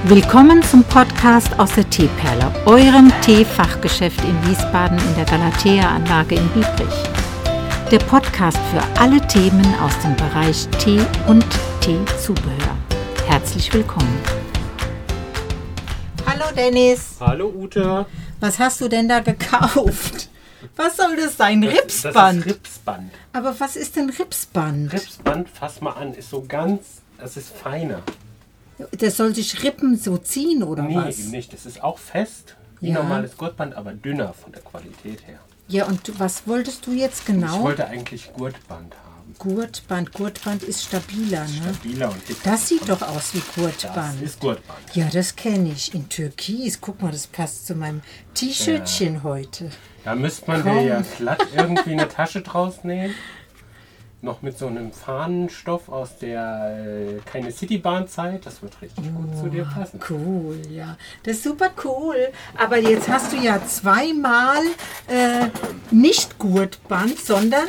Willkommen zum Podcast aus der Teeperle, eurem Teefachgeschäft in Wiesbaden in der Galatea-Anlage in Biebrich. Der Podcast für alle Themen aus dem Bereich Tee und Teezubehör. Herzlich willkommen. Hallo Dennis. Hallo Ute. Was hast du denn da gekauft? Was soll das sein? Ripsband? Das ist Ripsband. Aber was ist denn Ripsband? Ripsband, fass mal an, ist so ganz, das ist feiner. Das soll sich Rippen so ziehen oder was? Nee, eben nicht. Das ist auch fest, wie normales Gurtband, aber dünner von der Qualität her. Ja, und was wolltest du jetzt genau? Ich wollte eigentlich Gurtband haben. Gurtband ist stabiler, ne? Stabiler und dicker. Das sieht doch aus wie Gurtband. Das ist Gurtband. Ja, das kenne ich. In Türkis. Guck mal, das passt zu meinem T-Shirtchen heute. Da müsste man dir ja glatt irgendwie eine Tasche draus nähen. Noch mit so einem Fahnenstoff aus der keine Citybahn-Zeit. Das wird richtig gut zu dir passen. Cool, ja. Das ist super cool. Aber jetzt hast du ja zweimal nicht Gurtband, sondern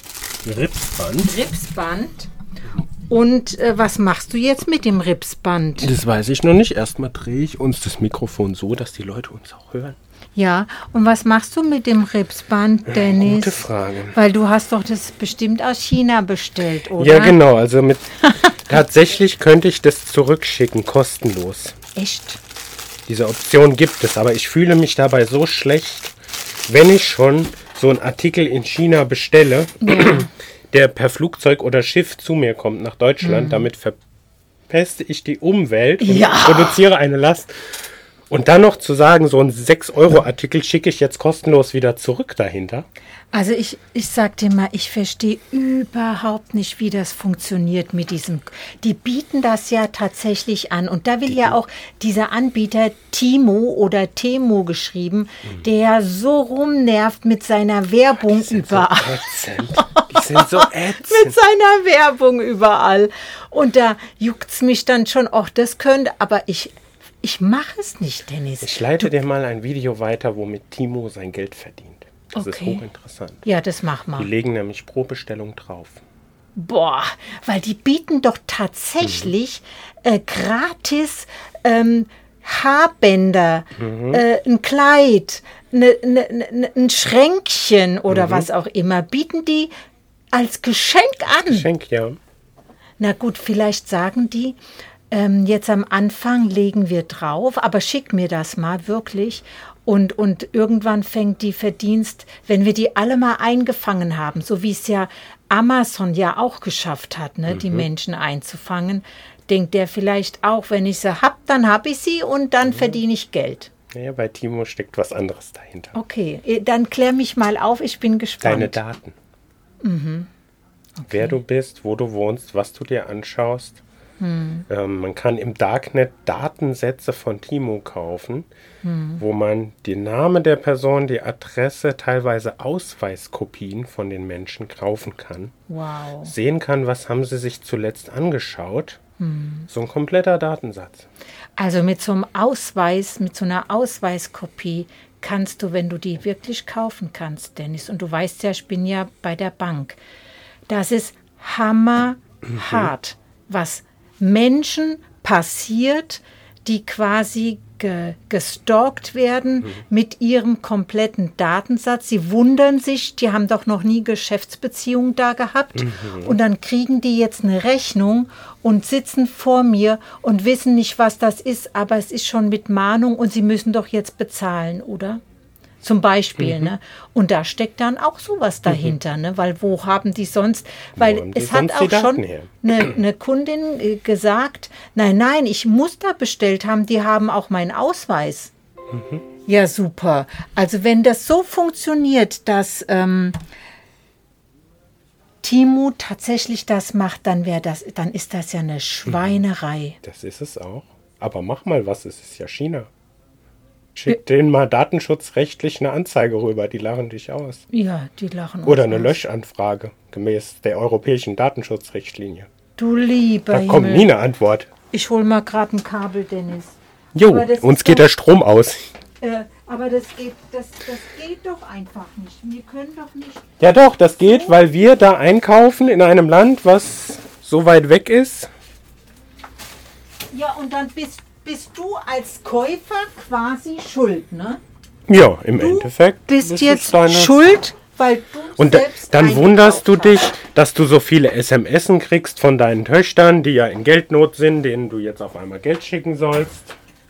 Ripsband. Und was machst du jetzt mit dem Ripsband? Das weiß ich noch nicht. Erstmal drehe ich uns das Mikrofon so, dass die Leute uns auch hören. Ja, und was machst du mit dem Ripsband, Dennis? Gute Frage. Weil du hast doch das bestimmt aus China bestellt, oder? Ja, genau. Also tatsächlich könnte ich das zurückschicken, kostenlos. Echt? Diese Option gibt es, aber ich fühle mich dabei so schlecht, wenn ich schon so einen Artikel in China bestelle, der per Flugzeug oder Schiff zu mir kommt nach Deutschland. Damit verpeste ich die Umwelt und produziere eine Last. Und dann noch zu sagen, so ein 6-Euro-Artikel schicke ich jetzt kostenlos wieder zurück dahinter. Also ich sag dir mal, ich verstehe überhaupt nicht, wie das funktioniert mit diesem. Die bieten das ja tatsächlich an. Und da will ja auch dieser Anbieter Timo oder Temo geschrieben, der so rumnervt mit seiner Werbung überall. Die sind so ätzend. Mit seiner Werbung überall. Und da juckt's mich dann schon, auch das könnte, aber ich mache es nicht, Dennis. Ich leite dir mal ein Video weiter, womit Timo sein Geld verdient. Das ist hochinteressant. Ja, das mach mal. Die legen nämlich pro Bestellung drauf. Boah, weil die bieten doch tatsächlich gratis Haarbänder, ein Kleid, ein Schränkchen oder was auch immer. Bieten die als Geschenk an. Geschenk, ja. Na gut, vielleicht sagen die, jetzt am Anfang legen wir drauf, aber schick mir das mal wirklich. Und irgendwann fängt die Verdienst, wenn wir die alle mal eingefangen haben, so wie es ja Amazon ja auch geschafft hat, ne, die Menschen einzufangen, denkt der vielleicht auch, wenn ich sie hab, dann habe ich sie und dann verdiene ich Geld. Ja, bei Timo steckt was anderes dahinter. Okay, dann klär mich mal auf, ich bin gespannt. Deine Daten. Okay. Wer du bist, wo du wohnst, was du dir anschaust. Man kann im Darknet Datensätze von Timo kaufen, wo man den Namen der Person, die Adresse, teilweise Ausweiskopien von den Menschen kaufen kann. Wow. Sehen kann, was haben sie sich zuletzt angeschaut. So ein kompletter Datensatz. Also mit so einem Ausweis, mit so einer Ausweiskopie kannst du, wenn du die wirklich kaufen kannst, Dennis, und du weißt ja, ich bin ja bei der Bank, das ist hammerhart, was Menschen passiert, die quasi gestalkt werden mit ihrem kompletten Datensatz. Sie wundern sich, die haben doch noch nie Geschäftsbeziehungen da gehabt. Und dann kriegen die jetzt eine Rechnung und sitzen vor mir und wissen nicht, was das ist, aber es ist schon mit Mahnung und sie müssen doch jetzt bezahlen, oder? Zum Beispiel, ne? Und da steckt dann auch sowas dahinter, ne? Weil wo haben die sonst, weil es hat auch schon eine Kundin gesagt, nein, ich muss da bestellt haben, die haben auch meinen Ausweis. Ja, super. Also wenn das so funktioniert, dass Timo tatsächlich das macht, dann ist das ja eine Schweinerei. Das ist es auch. Aber mach mal was, es ist ja China. Schick denen mal datenschutzrechtlich eine Anzeige rüber, die lachen dich aus. Ja, die lachen Oder eine Löschanfrage, gemäß der europäischen Datenschutzrichtlinie. Du lieber Da kommt nie eine Antwort. Ich hol mal gerade ein Kabel, Dennis. Jo, uns geht der Strom aus. Aber das geht doch einfach nicht. Wir können doch nicht... Ja doch, das geht, weil wir da einkaufen in einem Land, was so weit weg ist. Ja, und dann bist bist du als Käufer quasi schuld, ne? Ja, im Endeffekt. Bist jetzt schuld, weil du und selbst dann wunderst du dich, hast. dass du so viele SMSen kriegst von deinen Töchtern, die ja in Geldnot sind, denen du jetzt auf einmal Geld schicken sollst.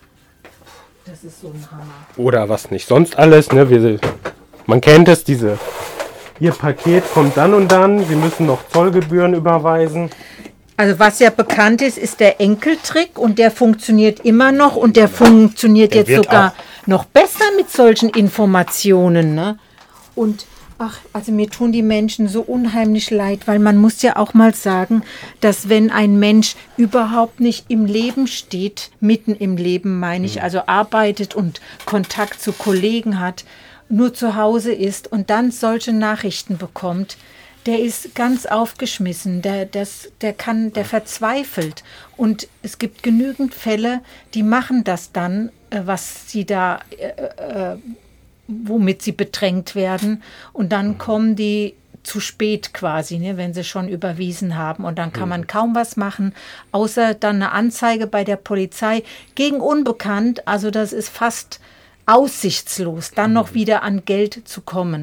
Das ist so ein Hammer. Oder was nicht sonst alles. Ne? Man kennt es, Ihr Paket kommt dann und dann, Sie müssen noch Zollgebühren überweisen. Also was ja bekannt ist, ist der Enkeltrick und der funktioniert immer noch und der funktioniert Der jetzt wird sogar noch besser mit solchen Informationen. Ne? Und also mir tun die Menschen so unheimlich leid, weil man muss ja auch mal sagen, dass wenn ein Mensch überhaupt nicht im Leben steht, mitten im Leben meine ich, also arbeitet und Kontakt zu Kollegen hat, nur zu Hause ist und dann solche Nachrichten bekommt, der ist ganz aufgeschmissen, der verzweifelt. Und es gibt genügend Fälle, die machen das dann, was sie da, womit sie bedrängt werden. Und dann kommen die zu spät quasi, ne, wenn sie schon überwiesen haben. Und dann kann man kaum was machen, außer dann eine Anzeige bei der Polizei gegen Unbekannt. Also das ist fast aussichtslos, dann noch wieder an Geld zu kommen.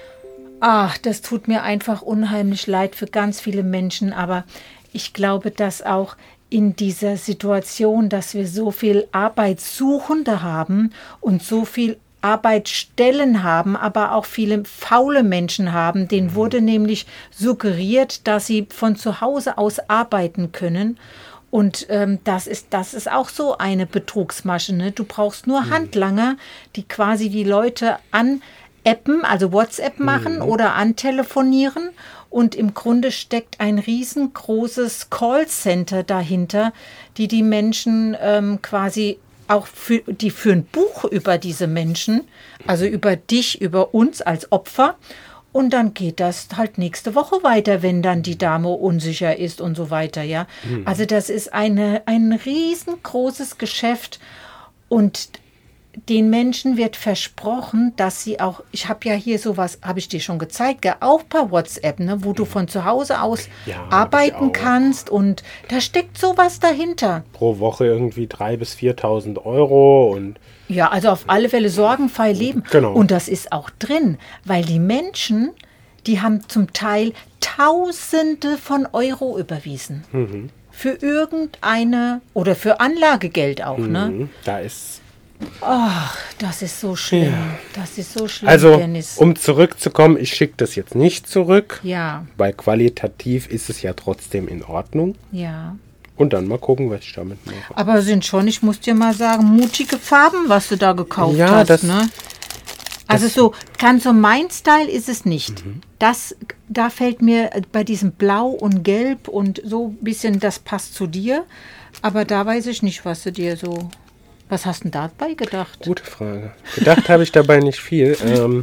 Ach, das tut mir einfach unheimlich leid für ganz viele Menschen, aber ich glaube, dass auch in dieser Situation, dass wir so viel Arbeitssuchende haben und so viel Arbeitsstellen haben, aber auch viele faule Menschen haben, denen wurde nämlich suggeriert, dass sie von zu Hause aus arbeiten können. Und das ist auch so eine Betrugsmasche. Ne? Du brauchst nur Handlanger, die quasi die Leute appen, also WhatsApp machen oder antelefonieren. Und im Grunde steckt ein riesengroßes Callcenter dahinter, die Menschen quasi auch die führen Buch über diese Menschen, also über dich, über uns als Opfer. Und dann geht das halt nächste Woche weiter, wenn dann die Dame unsicher ist und so weiter, ja. Also das ist ein riesengroßes Geschäft und den Menschen wird versprochen, dass sie auch, ich habe ja hier sowas, habe ich dir schon gezeigt, auch per WhatsApp, ne, wo du von zu Hause aus arbeiten kannst und da steckt sowas dahinter. Pro Woche irgendwie 3.000 bis 4.000 Euro und ja, also auf alle Fälle sorgenfrei leben. Genau. Und das ist auch drin, weil die Menschen, die haben zum Teil Tausende von Euro überwiesen. Für irgendeine, oder für Anlagegeld auch, ne? Da ist... Ach, das ist so schlimm. Ja. Das ist so schlimm, also, Dennis. Um zurückzukommen, ich schicke das jetzt nicht zurück. Ja. Weil qualitativ ist es ja trotzdem in Ordnung. Ja. Und dann mal gucken, was ich damit mache. Aber sind schon, ich muss dir mal sagen, mutige Farben, was du da gekauft hast. Das, ne? Also so, ganz so mein Style ist es nicht. Da fällt mir bei diesem Blau und Gelb und so ein bisschen, das passt zu dir. Aber da weiß ich nicht, was du dir so... Was hast du denn dabei gedacht? Gute Frage. Gedacht habe ich dabei nicht viel.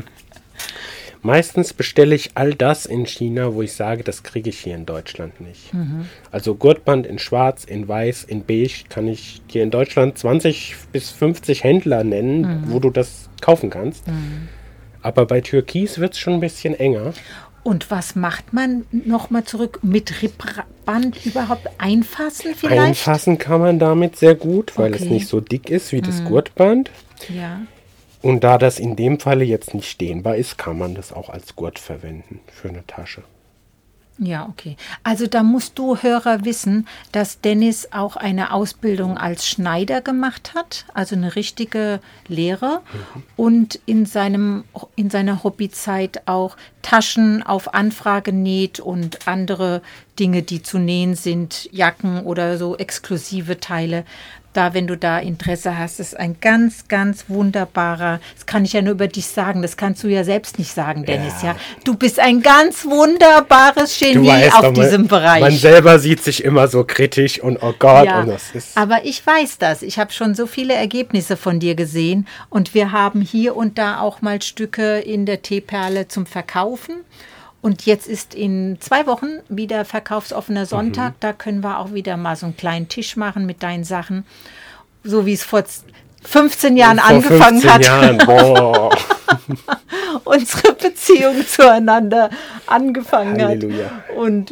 Meistens bestelle ich all das in China, wo ich sage, das kriege ich hier in Deutschland nicht. Also Gurtband in Schwarz, in Weiß, in Beige kann ich dir in Deutschland 20 bis 50 Händler nennen, wo du das kaufen kannst. Aber bei Türkis wird es schon ein bisschen enger. Und was macht man nochmal zurück mit Rippband überhaupt einfassen vielleicht? Einfassen kann man damit sehr gut, weil es nicht so dick ist wie das Gurtband. Ja. Und da das in dem Falle jetzt nicht dehnbar ist, kann man das auch als Gurt verwenden für eine Tasche. Ja, okay. Also da musst du, Hörer, wissen, dass Dennis auch eine Ausbildung als Schneider gemacht hat, also eine richtige Lehre und in seiner Hobbyzeit auch Taschen auf Anfrage näht und andere Dinge, die zu nähen sind, Jacken oder so exklusive Teile. Da, wenn du da Interesse hast, ist ein ganz, ganz wunderbarer, das kann ich ja nur über dich sagen, das kannst du ja selbst nicht sagen, Dennis, ja. Du bist ein ganz wunderbares Genie auf diesem Bereich. Man selber sieht sich immer so kritisch und oh Gott. Ja, und das ist aber ich weiß das. Ich habe schon so viele Ergebnisse von dir gesehen und wir haben hier und da auch mal Stücke in der Teeperle zum Verkaufen. Und jetzt ist in 2 Wochen wieder verkaufsoffener Sonntag. Da können wir auch wieder mal so einen kleinen Tisch machen mit deinen Sachen. So wie es vor 15 Jahren angefangen hat. 15 Jahren, boah. Unsere Beziehung zueinander angefangen Halleluja. hat. Und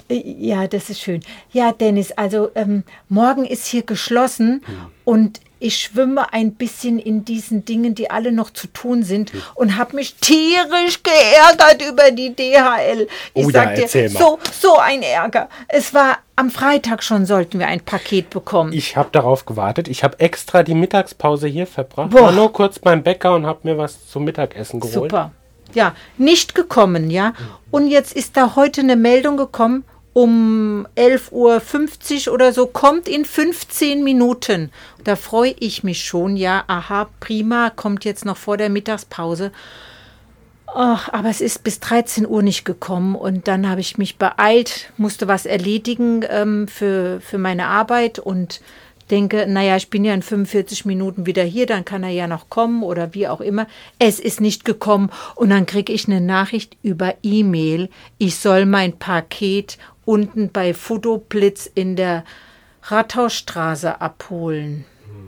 Ja, das ist schön. Ja, Dennis, also morgen ist hier geschlossen und ich schwimme ein bisschen in diesen Dingen, die alle noch zu tun sind und habe mich tierisch geärgert über die DHL. Ich sag dir, so ein Ärger. Es war am Freitag schon, sollten wir ein Paket bekommen. Ich habe darauf gewartet. Ich habe extra die Mittagspause hier verbracht. War nur kurz beim Bäcker und habe mir was zum Mittagessen geholt. Super. Ja, nicht gekommen, ja. Und jetzt ist da heute eine Meldung gekommen, um 11:50 Uhr oder so, kommt in 15 Minuten. Da freue ich mich schon, ja, aha, prima, kommt jetzt noch vor der Mittagspause. Ach, aber es ist bis 13 Uhr nicht gekommen und dann habe ich mich beeilt, musste was erledigen für meine Arbeit und denke, naja, ich bin ja in 45 Minuten wieder hier, dann kann er ja noch kommen oder wie auch immer. Es ist nicht gekommen und dann kriege ich eine Nachricht über E-Mail, ich soll mein Paket unten bei Fotoblitz in der Rathausstraße abholen.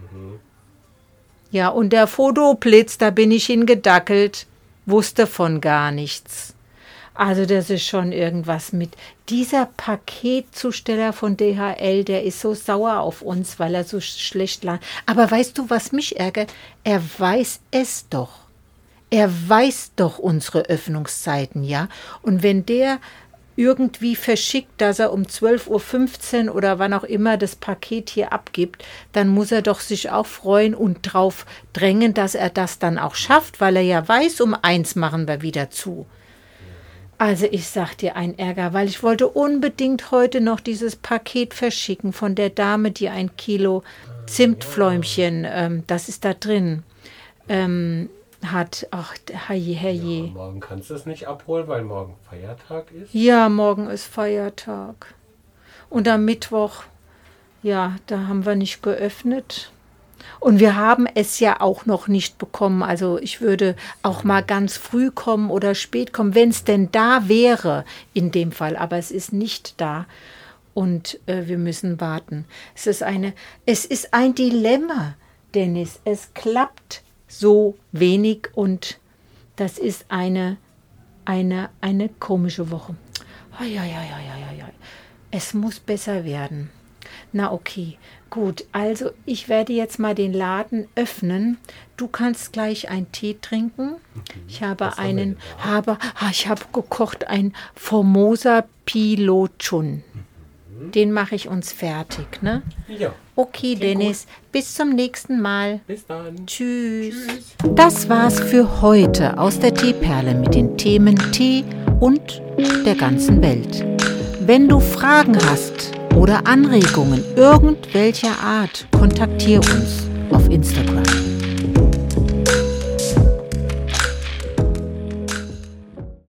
Ja, und der Fotoblitz, da bin ich hingedackelt, wusste von gar nichts. Also das ist schon irgendwas mit. Dieser Paketzusteller von DHL, der ist so sauer auf uns, weil er so schlecht lag. Aber weißt du, was mich ärgert? Er weiß es doch. Er weiß doch unsere Öffnungszeiten, ja? Und wenn der irgendwie verschickt, dass er um 12:15 Uhr oder wann auch immer das Paket hier abgibt, dann muss er doch sich auch freuen und drauf drängen, dass er das dann auch schafft, weil er ja weiß, um 1 machen wir wieder zu. Also ich sag dir ein Ärger, weil ich wollte unbedingt heute noch dieses Paket verschicken von der Dame, die 1 Kilo Zimtfläumchen, das ist da drin, hat. Ach, herrje. Ja, morgen kannst du es nicht abholen, weil morgen Feiertag ist? Ja, morgen ist Feiertag. Und am Mittwoch, ja, da haben wir nicht geöffnet. Und wir haben es ja auch noch nicht bekommen. Also ich würde auch mal ganz früh kommen oder spät kommen, wenn es denn da wäre in dem Fall. Aber es ist nicht da und wir müssen warten. Es ist ein Dilemma, Dennis. Es klappt so wenig und das ist eine komische Woche. Es muss besser werden. Na okay, gut. Also ich werde jetzt mal den Laden öffnen. Du kannst gleich einen Tee trinken. Ich habe gekocht ein Formosa Pilochun. Den mache ich uns fertig, ne? Ja. Okay, Dennis, gut. Bis zum nächsten Mal. Bis dann. Tschüss. Das war's für heute aus der Teeperle mit den Themen Tee und der ganzen Welt. Wenn du Fragen hast oder Anregungen irgendwelcher Art, kontaktiere uns auf Instagram.